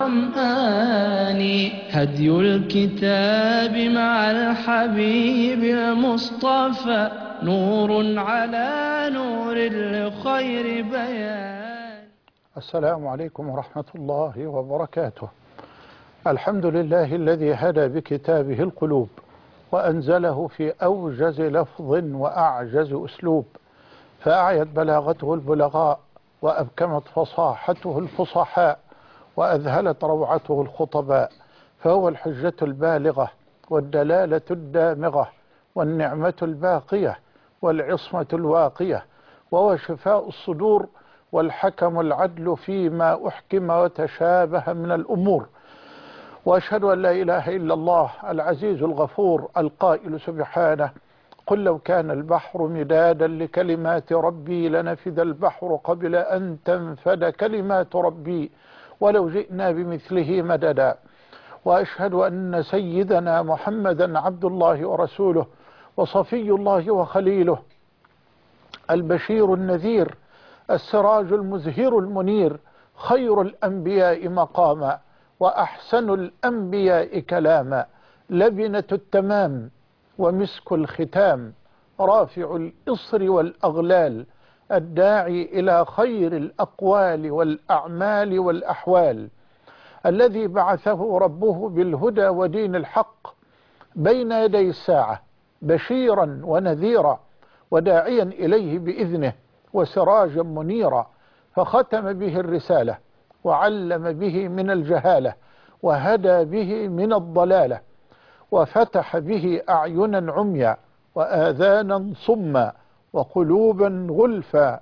القرآن هدي الكتاب مع الحبيب المصطفى نور على نور لخير بيان. السلام عليكم ورحمة الله وبركاته. الحمد لله الذي هدى بكتابه القلوب وأنزله في أوجز لفظ وأعجز أسلوب، فأعيت بلاغته البلغاء وأبكمت فصاحته الفصحاء وأذهلت روعته الخطباء، فهو الحجة البالغة والدلالة الدامغة والنعمة الباقية والعصمة الواقية، وهو شفاء الصدور والحكم العدل فيما أحكم وتشابه من الأمور. وأشهد أن لا إله إلا الله العزيز الغفور القائل سبحانه: قل لو كان البحر مدادا لكلمات ربي لنفد البحر قبل أن تنفد كلمات ربي ولو جئنا بمثله مددا. وأشهد أن سيدنا محمدا عبد الله ورسوله وصفي الله وخليله، البشير النذير، السراج المزهر المنير، خير الأنبياء مقاما وأحسن الأنبياء كلاما، لبنة التمام ومسك الختام، رافع الإصر والأغلال، الداعي إلى خير الأقوال والأعمال والأحوال، الذي بعثه ربه بالهدى ودين الحق بين يدي الساعة بشيرا ونذيرا وداعيا إليه بإذنه وسراجا منيرا، فختم به الرسالة وعلم به من الجهالة وهدى به من الضلالة وفتح به أعينا عميا وآذانا صما وقلوبا غلفا،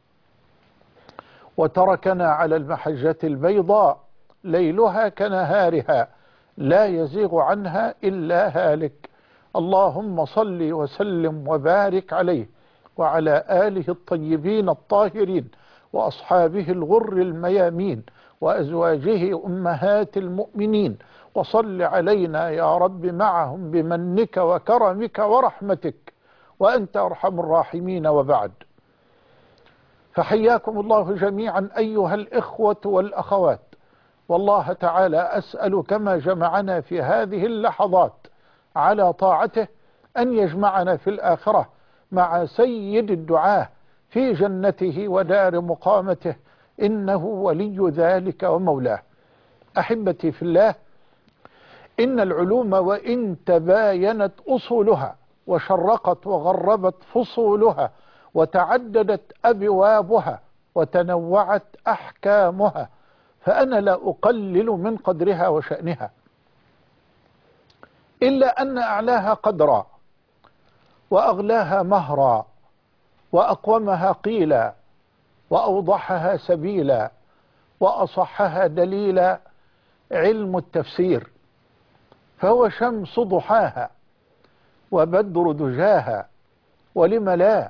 وتركنا على المحجة البيضاء ليلها كنهارها لا يزيغ عنها إلا هالك. اللهم صل وسلم وبارك عليه وعلى آله الطيبين الطاهرين وأصحابه الغر الميامين وأزواجه أمهات المؤمنين، وصل علينا يا رب معهم بمنك وكرمك ورحمتك وأنت أرحم الراحمين. وبعد، فحياكم الله جميعا أيها الإخوة والأخوات، والله تعالى أسأل كما جمعنا في هذه اللحظات على طاعته أن يجمعنا في الآخرة مع سيد الدعاة في جنته ودار مقامته، إنه ولي ذلك ومولاه. أحبتي في الله، إن العلوم وإن تباينت أصولها وشرقت وغربت فصولها وتعددت أبوابها وتنوعت أحكامها، فأنا لا أقلل من قدرها وشأنها، إلا أن أعلاها قدرا وأغلاها مهرا وأقومها قيلا وأوضحها سبيلا وأصحها دليلا علم التفسير، فهو شمس ضحاها وبدر دجاها، ولم لا،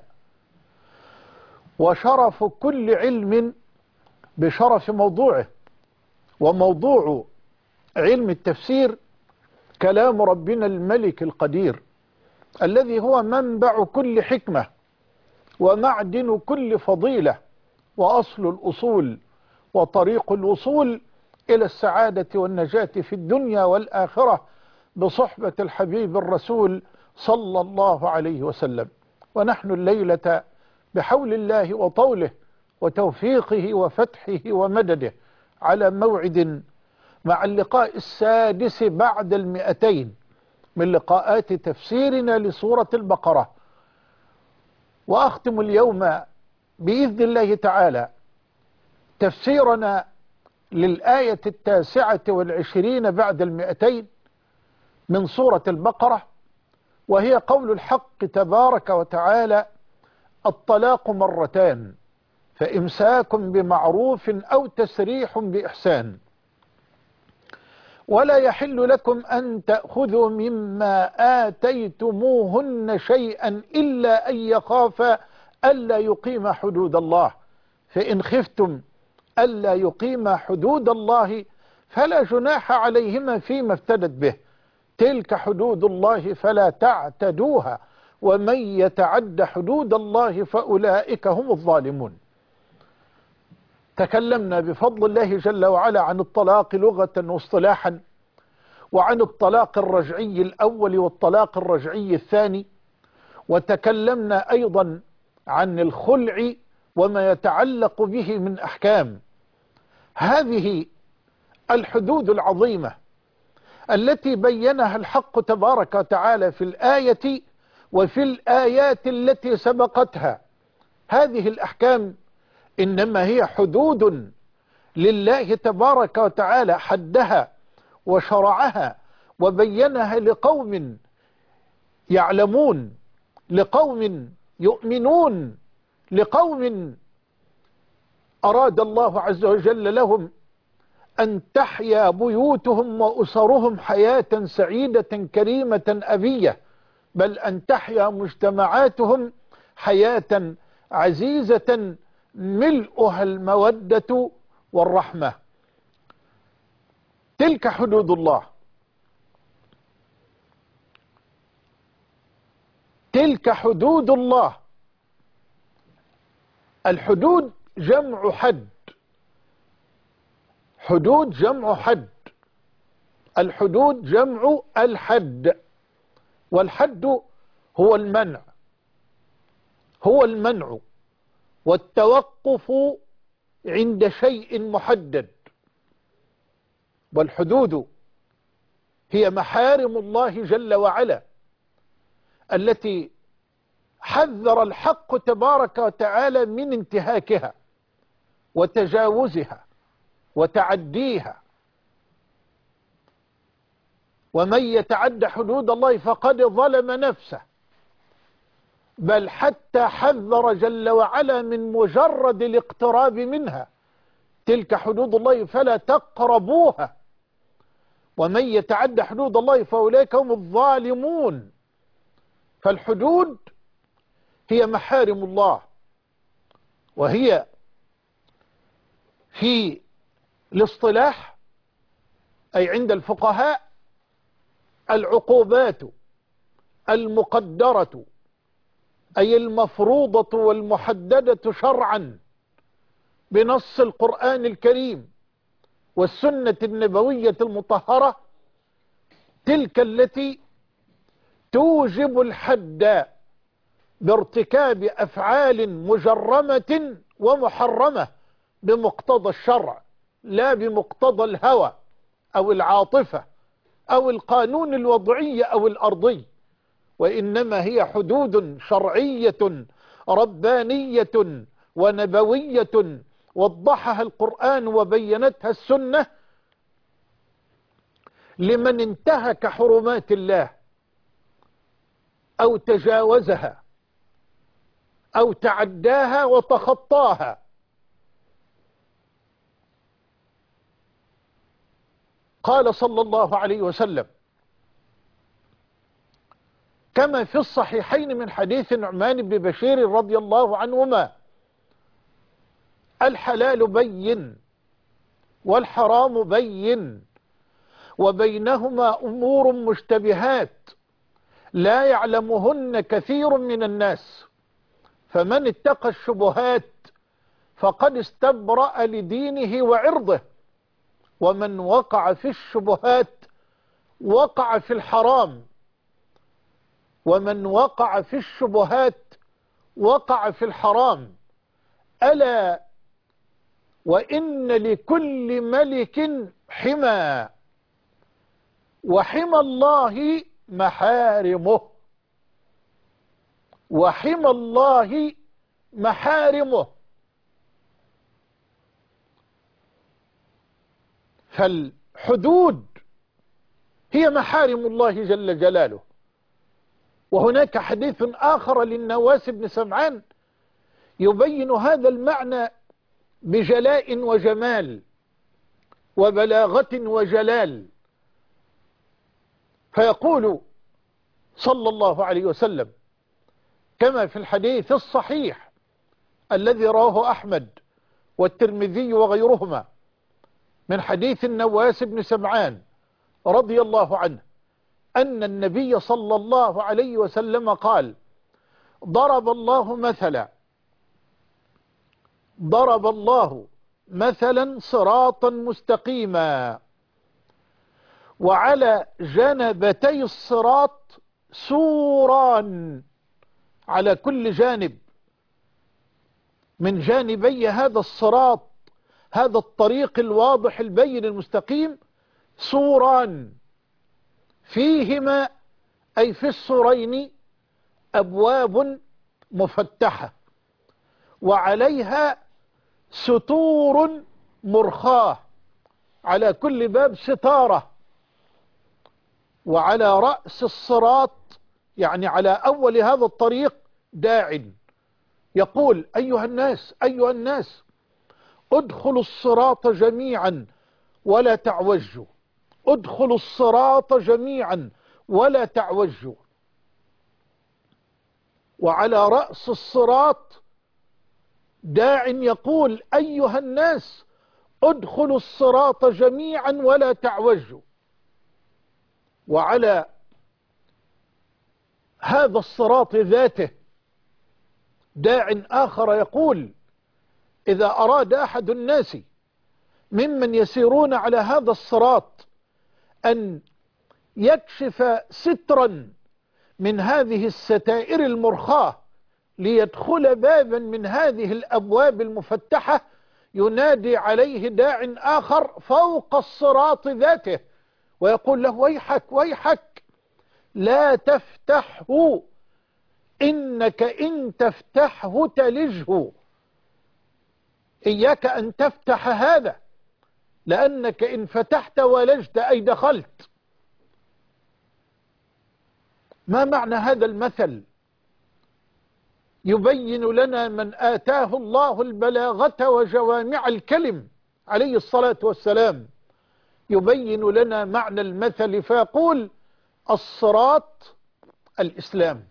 وشرف كل علم بشرف موضوعه، وموضوع علم التفسير كلام ربنا الملك القدير الذي هو منبع كل حكمة ومعدن كل فضيلة وأصل الأصول وطريق الوصول إلى السعادة والنجاة في الدنيا والآخرة بصحبة الحبيب الرسول صلى الله عليه وسلم. ونحن الليلة بحول الله وطوله وتوفيقه وفتحه ومدده على موعد مع اللقاء السادس بعد 200 من لقاءات تفسيرنا لسورة البقرة، وأختم اليوم بإذن الله تعالى تفسيرنا للآية 29 بعد 200 من سورة البقرة، وهي قول الحق تبارك وتعالى: الطلاق مرتان فإمساك بمعروف أو تسريح بإحسان، ولا يحل لكم أن تأخذوا مما آتيتموهن شيئا إلا أن يخافا ألا يقيما حدود الله، فإن خفتم ألا يقيما حدود الله فلا جناح عليهما فيما افتدت به، تلك حدود الله فلا تعتدوها، ومن يتعد حدود الله فأولئك هم الظالمون. تكلمنا بفضل الله جل وعلا عن الطلاق لغة واصطلاحا، وعن الطلاق الرجعي الأول والطلاق الرجعي الثاني، وتكلمنا أيضا عن الخلع وما يتعلق به من أحكام. هذه الحدود العظيمة التي بينها الحق تبارك وتعالى في الآية وفي الآيات التي سبقتها، هذه الأحكام إنما هي حدود لله تبارك وتعالى حدها وشرعها وبينها لقوم يعلمون، لقوم يؤمنون، لقوم أراد الله عز وجل لهم أن تحيا بيوتهم وأسرهم حياة سعيدة كريمة أبية، بل أن تحيا مجتمعاتهم حياة عزيزة ملؤها المودة والرحمة. تلك حدود الله، تلك حدود الله. الحدود جمع حد، حدود جمع حد، الحدود جمع الحد، والحد هو المنع، هو المنع والتوقف عند شيء محدد. والحدود هي محارم الله جل وعلا التي حذر الحق تبارك وتعالى من انتهاكها وتجاوزها وتعديها. ومن يتعد حدود الله فقد ظلم نفسه، بل حتى حذر جل وعلا من مجرد الاقتراب منها. تلك حدود الله فلا تقربوها، ومن يتعد حدود الله فأولئك هم الظالمون. فالحدود هي محارم الله، وهي في الاصطلاح أي عند الفقهاء العقوبات المقدرة، أي المفروضة والمحددة شرعا بنص القرآن الكريم والسنة النبوية المطهرة، تلك التي توجب الحد بارتكاب أفعال مجرمة ومحرمة بمقتضى الشرع، لا بمقتضى الهوى أو العاطفة أو القانون الوضعي أو الأرضي، وإنما هي حدود شرعية ربانية ونبوية وضحها القرآن وبينتها السنة لمن انتهك حرمات الله أو تجاوزها أو تعداها وتخطاها. قال صلى الله عليه وسلم كما في الصحيحين من حديث نعمان بن بشير رضي الله عنهما: الحلال بين والحرام بين وبينهما أمور مشتبهات لا يعلمهن كثير من الناس، فمن اتقى الشبهات فقد استبرأ لدينه وعرضه، ومن وقع في الشبهات وقع في الحرام، ومن وقع في الشبهات وقع في الحرام. ألا وإن لكل ملك حمى، وحمى الله محارمه، وحمى الله محارمه. فالحدود هي محارم الله جل جلاله. وهناك حديث آخر للنواس بن سمعان يبين هذا المعنى بجلاء وجمال وبلاغة وجلال، فيقول صلى الله عليه وسلم كما في الحديث الصحيح الذي رواه أحمد والترمذي وغيرهما من حديث النواس بن سمعان رضي الله عنه أن النبي صلى الله عليه وسلم قال: ضرب الله مثلا صراطا مستقيما، وعلى جانبتي الصراط سوران، على كل جانب من جانبي هذا الصراط، هذا الطريق الواضح البين المستقيم، سوران فيهما أي في السورين أبواب مفتحة، وعليها ستور مرخاة، على كل باب ستارة، وعلى رأس الصراط يعني على أول هذا الطريق داع يقول أيها الناس أيها الناس ادخلوا الصراط جميعا ولا تعوجوا، ادخلوا الصراط جميعا ولا تعوجوا. وعلى رأس الصراط داع يقول أيها الناس ادخلوا الصراط جميعا ولا تعوجوا. وعلى هذا الصراط ذاته داع آخر يقول إذا أراد أحد الناس ممن يسيرون على هذا الصراط أن يكشف سترا من هذه الستائر المرخاة ليدخل بابا من هذه الأبواب المفتحة، ينادي عليه داع آخر فوق الصراط ذاته ويقول له ويحك ويحك لا تفتحه، إنك إن تفتحه تلجه، إياك أن تفتح هذا لأنك إن فتحت ولجت أي دخلت. ما معنى هذا المثل؟ يبين لنا من آتاه الله البلاغة وجوامع الكلم عليه الصلاة والسلام، يبين لنا معنى المثل فيقول الصراط الإسلام،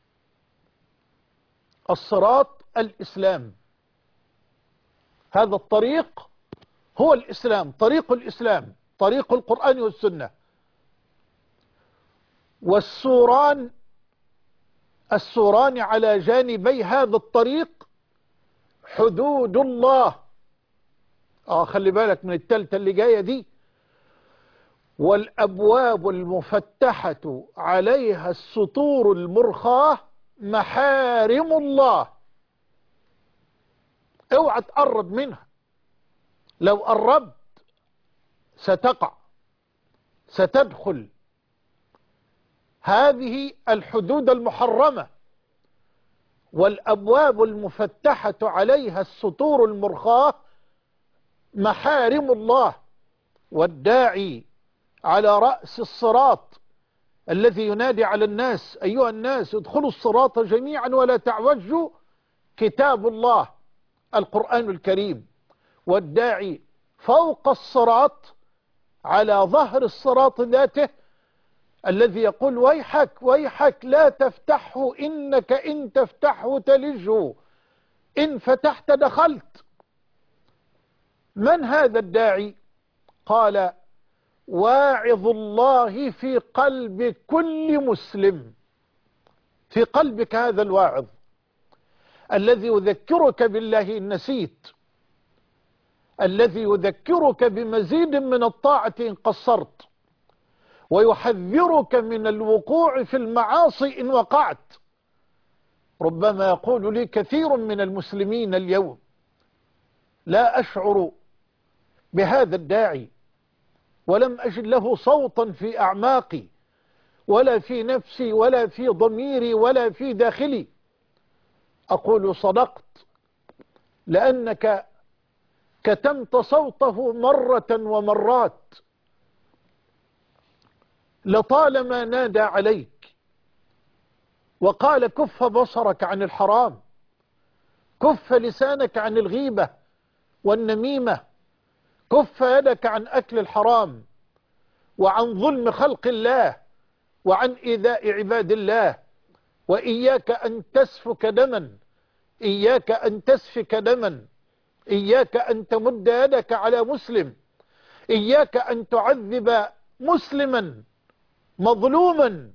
الصراط الإسلام، هذا الطريق هو الإسلام، طريق الإسلام، طريق القرآن والسنة. والسوران، السوران على جانبي هذا الطريق حدود الله. خلي بالك من التالتة اللي جاية دي، والأبواب المفتحة عليها السطور المرخاة محارم الله، اوعى تقرب منها، لو قربت ستقع، ستدخل هذه الحدود المحرمة. والأبواب المفتحة عليها السطور المرخاة محارم الله. والداعي على رأس الصراط الذي ينادي على الناس أيها الناس ادخلوا الصراط جميعا ولا تعوجوا كتاب الله القرآن الكريم. والداعي فوق الصراط على ظهر الصراط ذاته الذي يقول ويحك ويحك لا تفتحه، إنك إن تفتحه تلجه، إن فتحت دخلت. من هذا الداعي؟ قال واعظ الله في قلب كل مسلم، في قلبك هذا الواعظ الذي يذكرك بالله إن نسيت، الذي يذكرك بمزيد من الطاعة إن قصرت، ويحذرك من الوقوع في المعاصي إن وقعت. ربما يقول لي كثير من المسلمين اليوم لا أشعر بهذا الداعي، ولم أجد له صوتا في أعماقي ولا في نفسي ولا في ضميري ولا في داخلي. أقول صدقت، لأنك كتمت صوته مرة ومرات، لطالما نادى عليك وقال كف بصرك عن الحرام، كف لسانك عن الغيبة والنميمة، كف يدك عن أكل الحرام وعن ظلم خلق الله وعن إيذاء عباد الله، وإياك أن تسفك دما، إياك أن تسفك دما، إياك أن تمد يدك على مسلم، إياك أن تعذب مسلما مظلوما.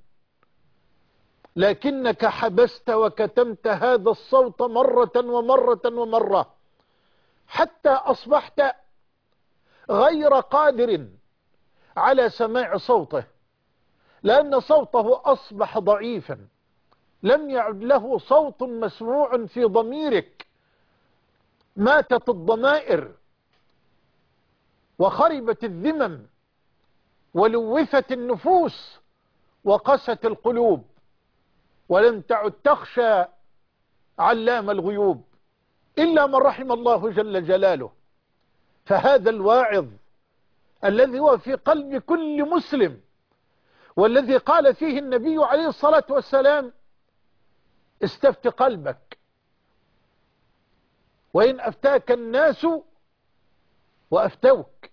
لكنك حبست وكتمت هذا الصوت مرة ومرة ومرة، حتى أصبحت غير قادر على سماع صوته، لأن صوته أصبح ضعيفا، لم يعد له صوت مسموع في ضميرك. ماتت الضمائر وخربت الذمم ولوثت النفوس وقست القلوب، ولم تعد تخشى علام الغيوب إلا من رحم الله جل جلاله. فهذا الواعظ الذي هو في قلب كل مسلم، والذي قال فيه النبي عليه الصلاة والسلام: استفت قلبك وإن أفتاك الناس وأفتوك.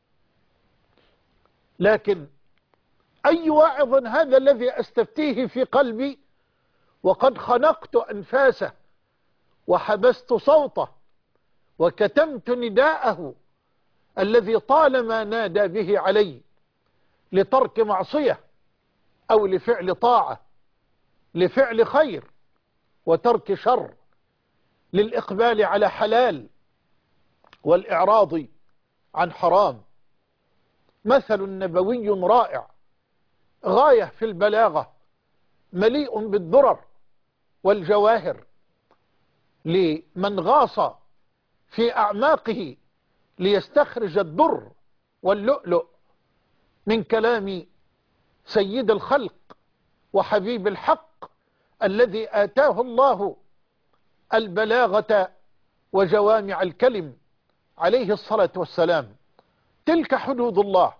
لكن أي واعظ هذا الذي أستفتيه في قلبي وقد خنقت أنفاسه وحبست صوته وكتمت نداءه الذي طالما نادى به علي لترك معصية أو لفعل طاعة، لفعل خير وترك شر، للإقبال على حلال والإعراض عن حرام. مثل نبوي رائع غاية في البلاغة، مليء بالدرر والجواهر لمن غاص في أعماقه ليستخرج الدر واللؤلؤ من كلام سيد الخلق وحبيب الحق الذي آتاه الله البلاغة وجوامع الكلم عليه الصلاة والسلام. تلك حدود الله،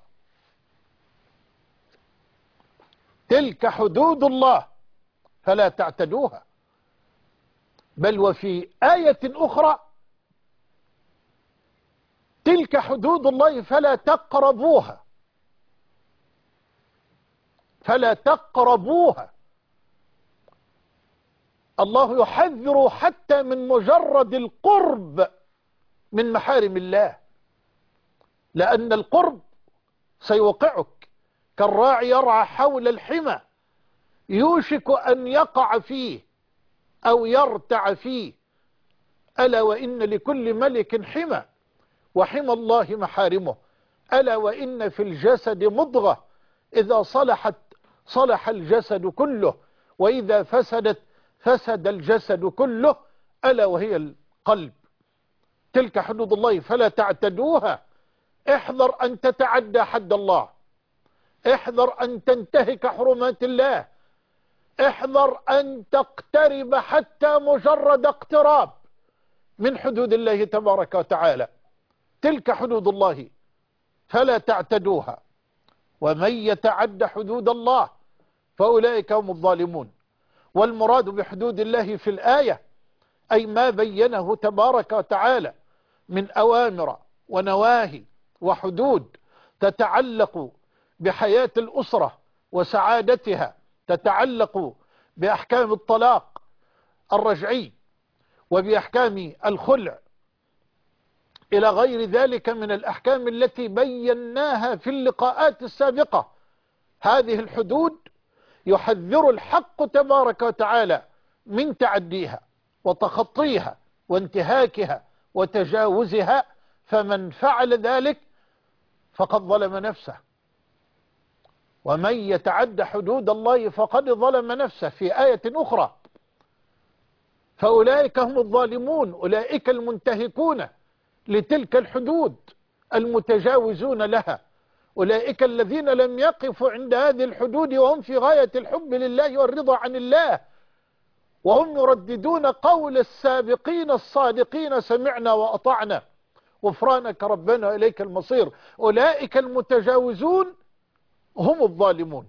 تلك حدود الله فلا تعتدوها. بل وفي آية أخرى: تلك حدود الله فلا تقربوها، فلا تقربوها. الله يحذر حتى من مجرد القرب من محارم الله، لأن القرب سيوقعك كالراعي يرعى حول الحمى يوشك أن يقع فيه أو يرتع فيه. ألا وإن لكل ملك حمى، وحمى الله محارمه. ألا وإن في الجسد مضغة إذا صلحت صلح الجسد كله، وإذا فسدت فسد الجسد كله، ألا وهي القلب. تلك حدود الله فلا تعتدوها. احذر أن تتعدى حد الله، احذر أن تنتهك حرمات الله، احذر أن تقترب حتى مجرد اقتراب من حدود الله تبارك وتعالى. تلك حدود الله فلا تعتدوها، ومن يتعد حدود الله فأولئك هم الظالمون. والمراد بحدود الله في الآية أي ما بينه تبارك وتعالى من أوامر ونواهي وحدود تتعلق بحياة الأسرة وسعادتها، تتعلق بأحكام الطلاق الرجعي وبأحكام الخلع إلى غير ذلك من الأحكام التي بيناها في اللقاءات السابقة. هذه الحدود يحذر الحق تبارك وتعالى من تعديها وتخطيها وانتهاكها وتجاوزها، فمن فعل ذلك فقد ظلم نفسه. ومن يتعد حدود الله فقد ظلم نفسه في آية أخرى: فأولئك هم الظالمون، أولئك المنتهكون لتلك الحدود المتجاوزون لها، أولئك الذين لم يقفوا عند هذه الحدود وهم في غاية الحب لله والرضا عن الله، وهم يرددون قول السابقين الصادقين: سمعنا وأطعنا غفرانك ربنا إليك المصير. أولئك المتجاوزون هم الظالمون،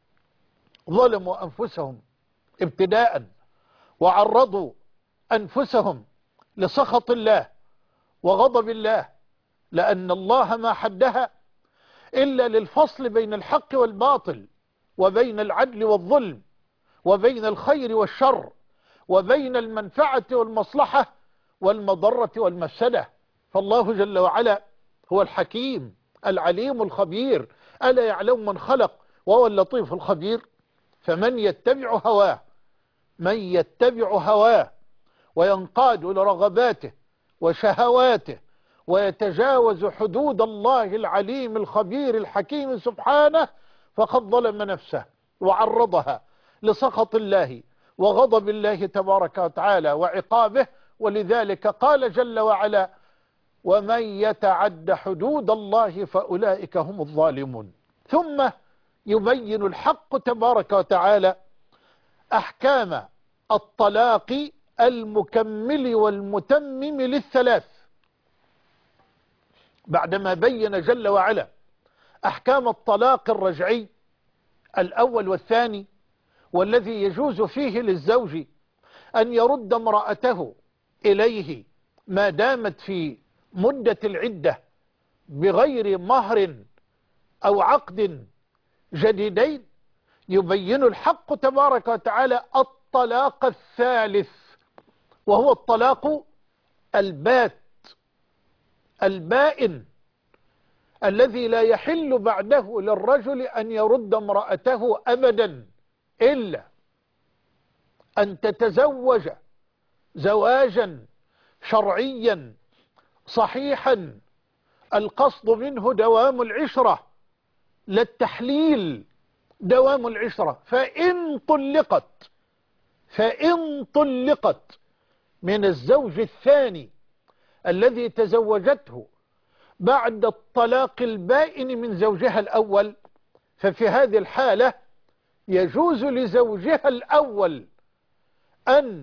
ظلموا أنفسهم ابتداء، وعرضوا أنفسهم لسخط الله وغضب الله، لأن الله ما حدها إلا للفصل بين الحق والباطل، وبين العدل والظلم، وبين الخير والشر، وبين المنفعة والمصلحة والمضرة والمفسدة. فالله جل وعلا هو الحكيم العليم الخبير. ألا يعلم من خلق وهو اللطيف الخبير؟ فمن يتبع هواه، من يتبع هواه وينقاد لرغباته وشهواته ويتجاوز حدود الله العليم الخبير الحكيم سبحانه، فقد ظلم نفسه وعرضها لسخط الله وغضب الله تبارك وتعالى وعقابه. ولذلك قال جل وعلا: ومن يتعد حدود الله فأولئك هم الظالمون. ثم يبين الحق تبارك وتعالى أحكام الطلاق المكمل والمتمم للثلاث، بعدما بين جل وعلا أحكام الطلاق الرجعي الأول والثاني، والذي يجوز فيه للزوج أن يرد امرأته إليه ما دامت في مدة العدة بغير مهر أو عقد جديدين. يبين الحق تبارك وتعالى الطلاق الثالث، وهو الطلاق البائن الذي لا يحل بعده للرجل أن يرد امرأته أبدا، إلا أن تتزوج زواجا شرعيا صحيحا القصد منه دوام العشرة، لا التحليل، دوام العشرة. فإن طلقت من الزوج الثاني الذي تزوجته بعد الطلاق البائن من زوجها الأول، ففي هذه الحالة يجوز لزوجها الأول أن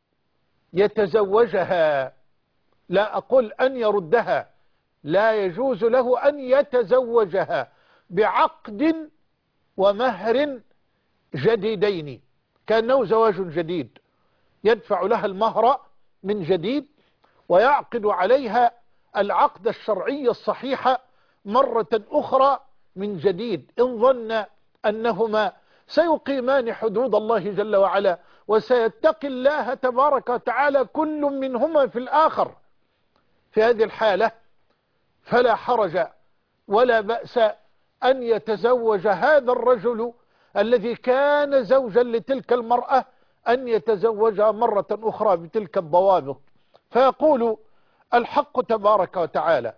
يتزوجها، لا أقول أن يردها، لا يجوز له أن يتزوجها بعقد ومهر جديدين، كأنه زواج جديد، يدفع لها المهر من جديد ويعقد عليها العقد الشرعي الصحيح مرة أخرى من جديد، إن ظن أنهما سيقيمان حدود الله جل وعلا وسيتقي الله تبارك وتعالى كل منهما في الآخر. في هذه الحالة فلا حرج ولا بأس أن يتزوج هذا الرجل الذي كان زوجا لتلك المرأة أن يتزوجها مرة أخرى بتلك الضوابط. فيقول الحق تبارك وتعالى: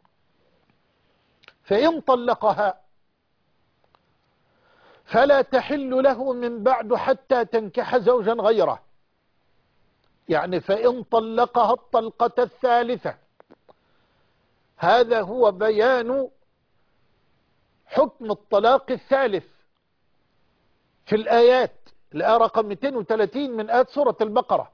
فإن طلقها فلا تحل له من بعد حتى تنكح زوجا غيره. يعني فإن طلقها الطلقة الثالثة، هذا هو بيان حكم الطلاق الثالث في الآية رقم 230 من آيات سورة البقرة.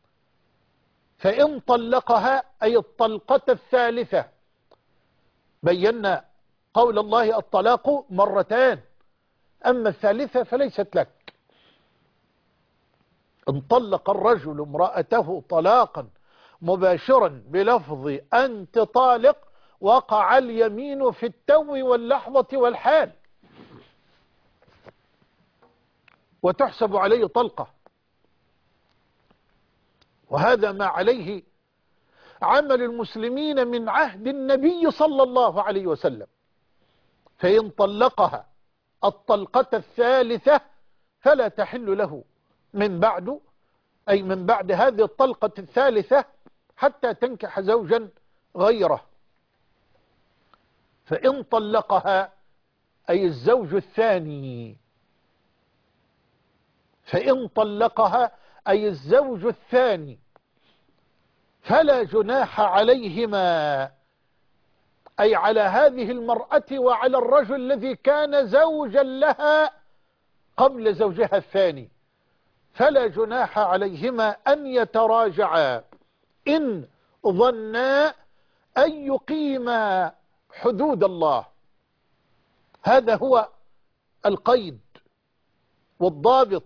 فإن طلقها أي الطلقة الثالثة، بينا قول الله: الطلاق مرتان، أما الثالثة فليست لك. ان طلق الرجل امرأته طلاقا مباشرا بلفظ أنت طالق، وقع اليمين في التو واللحظة والحال، وتحسب عليه طلقة. وهذا ما عليه عمل المسلمين من عهد النبي صلى الله عليه وسلم. فإن طلقها الطلقة الثالثة فلا تحل له من بعد، أي من بعد هذه الطلقة الثالثة، حتى تنكح زوجا غيره. فإن طلقها أي الزوج الثاني، فإن طلقها أي الزوج الثاني فلا جناح عليهما، أي على هذه المرأة وعلى الرجل الذي كان زوجا لها قبل زوجها الثاني، فلا جناح عليهما أن يتراجعا إن ظنا أن يقيما حدود الله. هذا هو القيد والضابط.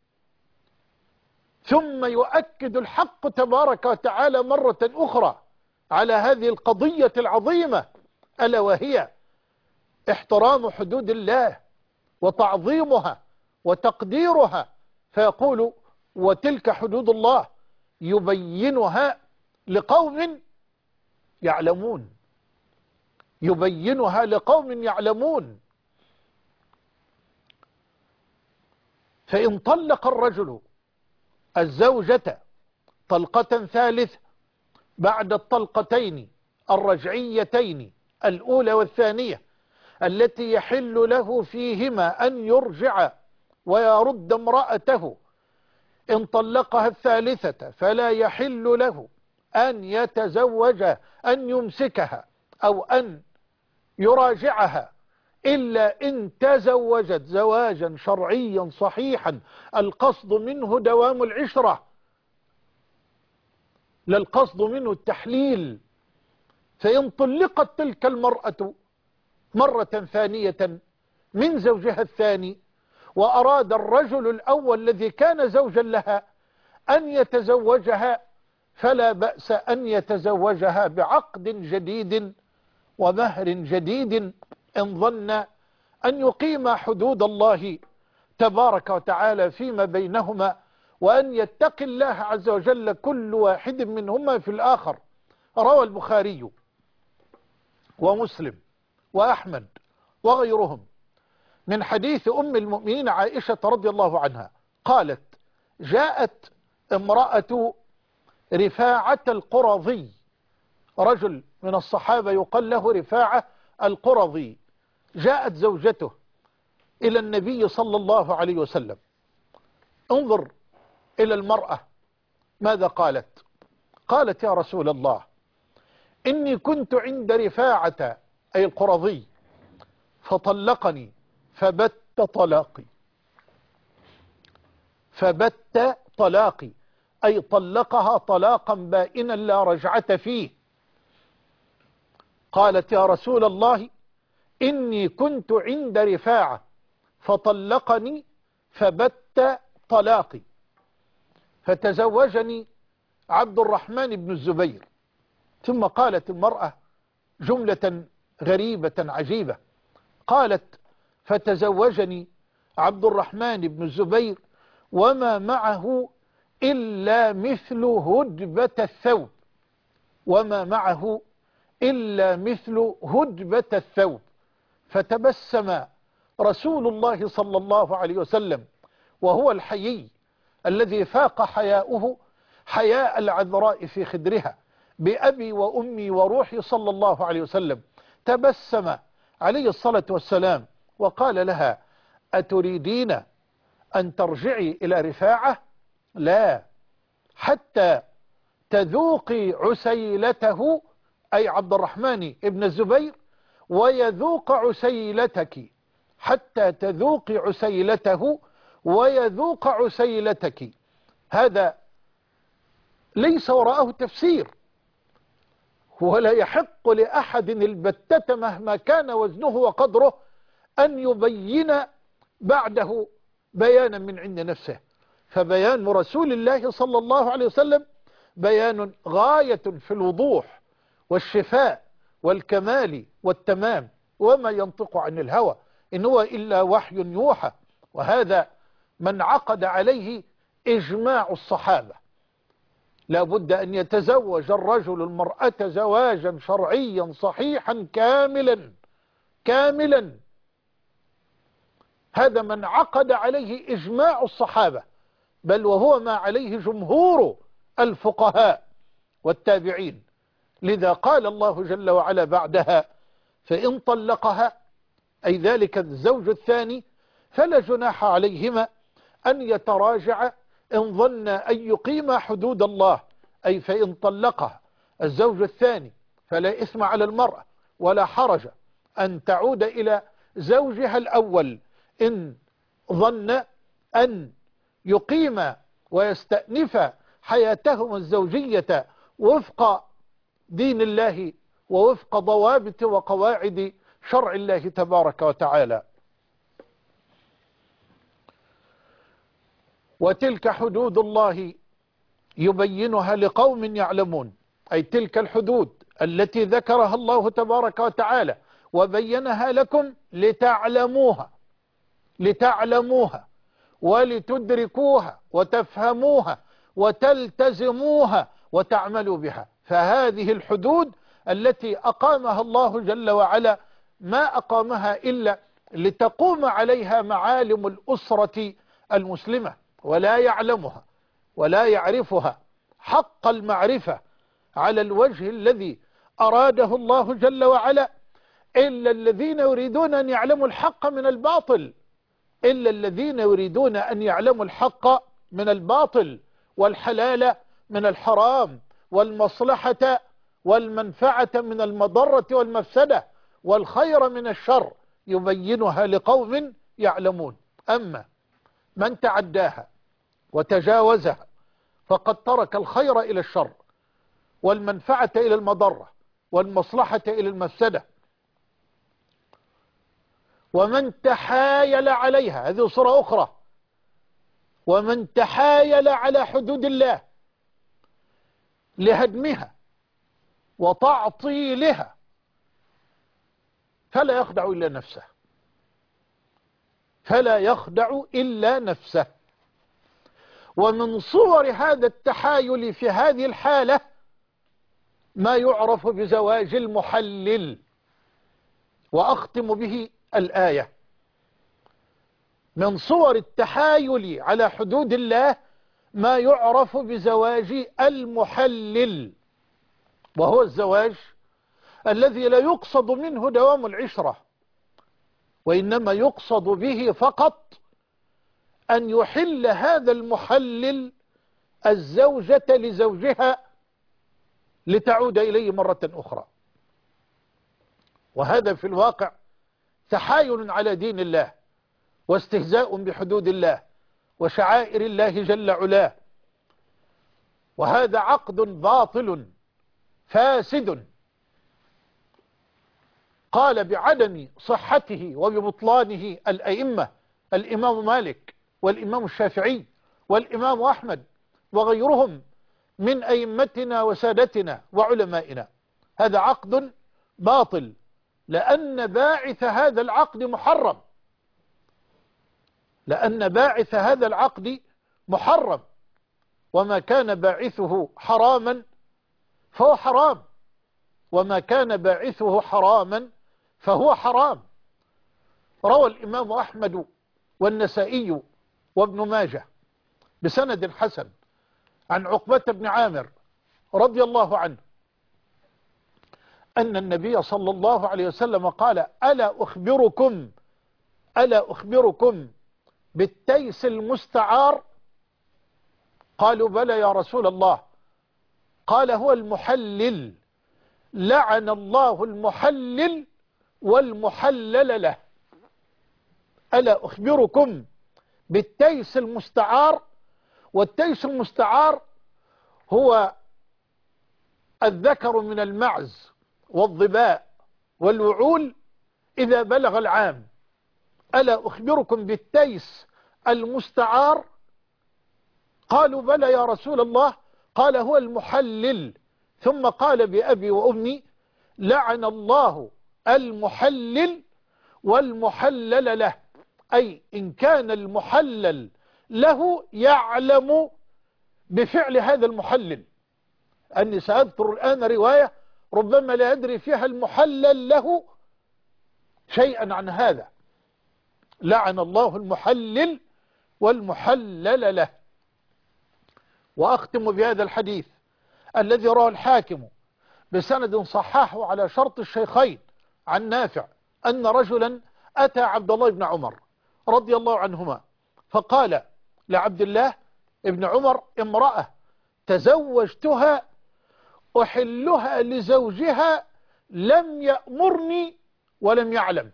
ثم يؤكد الحق تبارك وتعالى مرة أخرى على هذه القضية العظيمة، ألا وهي احترام حدود الله وتعظيمها وتقديرها، فيقول: وتلك حدود الله يبينها لقوم يعلمون، يبينها لقوم يعلمون. فإن طلق الرجل الزوجة طلقة ثالثة بعد الطلقتين الرجعيتين الأولى والثانية التي يحل له فيهما أن يرجع ويرد امرأته، إن طلقها الثالثة فلا يحل له أن يتزوج أن يمسكها أو أن يراجعها إلا إن تزوجت زواجا شرعيا صحيحا القصد منه دوام العشرة، لا القصد منه التحليل. فإن طلقت تلك المرأة مرة ثانية من زوجها الثاني وأراد الرجل الأول الذي كان زوجا لها أن يتزوجها فلا بأس أن يتزوجها بعقد جديد ومهر جديد إن ظن أن يقيم حدود الله تبارك وتعالى فيما بينهما، وأن يتقي الله عز وجل كل واحد منهما في الآخر. روى البخاري ومسلم وأحمد وغيرهم من حديث أم المؤمنين عائشة رضي الله عنها قالت: جاءت امرأة رفاعة القرظي، رجل من الصحابة يقال له رفاعة القرظي، جاءت زوجته إلى النبي صلى الله عليه وسلم. انظر إلى المرأة ماذا قالت. قالت: يا رسول الله، إني كنت عند رفاعة أي القرظي فطلقني فبت طلاقي. فبت طلاقي أي طلقها طلاقا بائنا لا رجعة فيه. قالت: يا رسول الله، إني كنت عند رفاعة فطلقني فبت طلاقي، فتزوجني عبد الرحمن بن الزبير. ثم قالت المرأة جملة غريبة عجيبة، قالت: فتزوجني عبد الرحمن بن الزبير وما معه إلا مثل هدبة الثوب. وما معه إلا مثل هدبة الثوب. فتبسم رسول الله صلى الله عليه وسلم وهو الحيي الذي فاق حياؤه حياء العذراء في خدرها بأبي وأمي وروحي صلى الله عليه وسلم، تبسم عليه الصلاة والسلام وقال لها: أتريدين أن ترجعي إلى رفاعة؟ لا، حتى تذوقي عسيلته أي عبد الرحمن ابن الزبير ويذوق عسيلتك، حتى تذوقي عسيلته ويذوق عسيلتك. هذا ليس وراءه تفسير، ولا يحق لأحد البتة مهما كان وزنه وقدره أن يبين بعده بيانا من عند نفسه. فبيان رسول الله صلى الله عليه وسلم بيان غاية في الوضوح والشفاء والكمال والتمام، وما ينطق عن الهوى إن هو إلا وحي يوحى. وهذا من عقد عليه إجماع الصحابة. لا بد أن يتزوج الرجل المرأة زواجا شرعيا صحيحا كاملا. هذا من عقد عليه إجماع الصحابة، بل وهو ما عليه جمهور الفقهاء والتابعين. لذا قال الله جل وعلا بعدها: فإن طلقها أي ذلك الزوج الثاني فلا جناح عليهما أن يتراجع إن ظن أن يقيم حدود الله. أي فإن طلقها الزوج الثاني فلا إثم على المرأة ولا حرج أن تعود إلى زوجها الأول إن ظن أن يقيم ويستأنف حياتهما الزوجية وفق دين الله ووفق ضوابط وقواعد شرع الله تبارك وتعالى. وتلك حدود الله يبينها لقوم يعلمون، أي تلك الحدود التي ذكرها الله تبارك وتعالى وبينها لكم لتعلموها ولتدركوها وتفهموها وتلتزموها وتعملوا بها. فهذه الحدود التي أقامها الله جل وعلا ما أقامها إلا لتقوم عليها معالم الأسرة المسلمة، ولا يعلمها ولا يعرفها حق المعرفة على الوجه الذي أراده الله جل وعلا، إلا الذين يريدون أن يعلموا الحق من الباطل، إلا الذين يريدون أن يعلموا الحق من الباطل، والحلال من الحرام، والمصلحة والمنفعة من المضرة والمفسدة، والخير من الشر، يبينها لقوم يعلمون. أما من تعداها وتجاوزها فقد ترك الخير إلى الشر، والمنفعة إلى المضرة، والمصلحة إلى المفسدة. ومن تحايل عليها، هذه صورة أخرى، ومن تحايل على حدود الله لهدمها وتعطيلها فلا يخدع إلا نفسه، فلا يخدع إلا نفسه. ومن صور هذا التحايل في هذه الحالة ما يعرف بزواج المحلل، وأختم به الآية. من صور التحايل على حدود الله ما يعرف بزواج المحلل، وهو الزواج الذي لا يقصد منه دوام العشرة، وإنما يقصد به فقط أن يحل هذا المحلل الزوجة لزوجها لتعود إليه مرة أخرى. وهذا في الواقع تحايل على دين الله، واستهزاء بحدود الله وشعائر الله جل علاه، وهذا عقد باطل فاسد قال بعدم صحته وببطلانه الأئمة، الإمام مالك والإمام الشافعي والإمام أحمد وغيرهم من أئمتنا وسادتنا وعلمائنا. هذا عقد باطل، لأن باعث هذا العقد محرم، لأن باعث هذا العقد محرم، وما كان باعثه حراما فهو حرام، وما كان باعثه حراما فهو حرام. روى الإمام أحمد والنسائي وابن ماجه بسند حسن عن عقبة بن عامر رضي الله عنه أن النبي صلى الله عليه وسلم قال: ألا أخبركم بالتيس المستعار؟ قالوا: بلى يا رسول الله. قال: هو المحلل، لعن الله المحلل والمحلل له. ألا أخبركم بالتيس المستعار؟ والتيس المستعار هو الذكر من المعز والظباء والوعول إذا بلغ العام. ألا أخبركم بالتيس المستعار؟ قالوا: بلى يا رسول الله. قال: هو المحلل. ثم قال بأبي وأمي: لعن الله المحلل والمحلل له، أي إن كان المحلل له يعلم بفعل هذا المحلل. أني سأذكر الآن رواية ربما لا يدري فيها المحلل له شيئا عن هذا. لعن الله المحلل والمحلل له. وأختم بهذا الحديث الذي رواه الحاكم بسند صححه على شرط الشيخين عن نافع أن رجلا أتى عبد الله بن عمر رضي الله عنهما فقال لعبد الله بن عمر: امرأة تزوجتها أحلها لزوجها لم يأمرني ولم يعلم.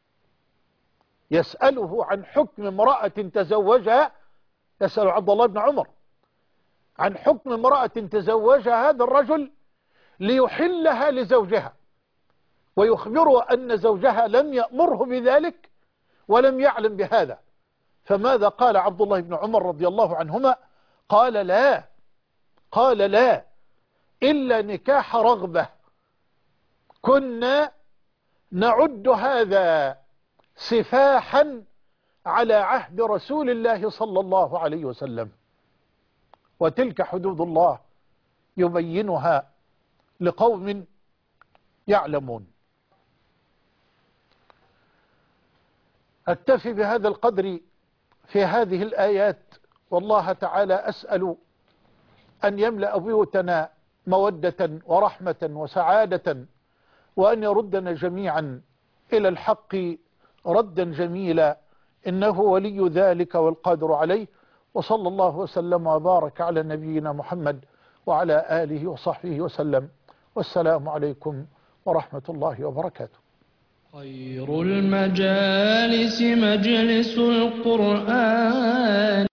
يسأله عن حكم امرأة تزوجها، يسأل عبد الله بن عمر عن حكم امرأة تزوجها هذا الرجل ليحلها لزوجها، ويخبره أن زوجها لم يأمره بذلك ولم يعلم بهذا. فماذا قال عبد الله بن عمر رضي الله عنهما؟ قال: لا إلا نكاح رغبة، كنا نعد هذا سفاحا على عهد رسول الله صلى الله عليه وسلم. وتلك حدود الله يبينها لقوم يعلمون. أكتفي بهذا القدر في هذه الآيات، والله تعالى أسأل أن يملأ بيوتنا مودة ورحمة وسعادة، وأن يردنا جميعا إلى الحق ردا جميلا، إنه ولي ذلك والقادر عليه. وصلى الله وسلم وبارك على نبينا محمد وعلى آله وصحبه وسلم، والسلام عليكم ورحمة الله وبركاته. خير المجالس مجلس القرآن.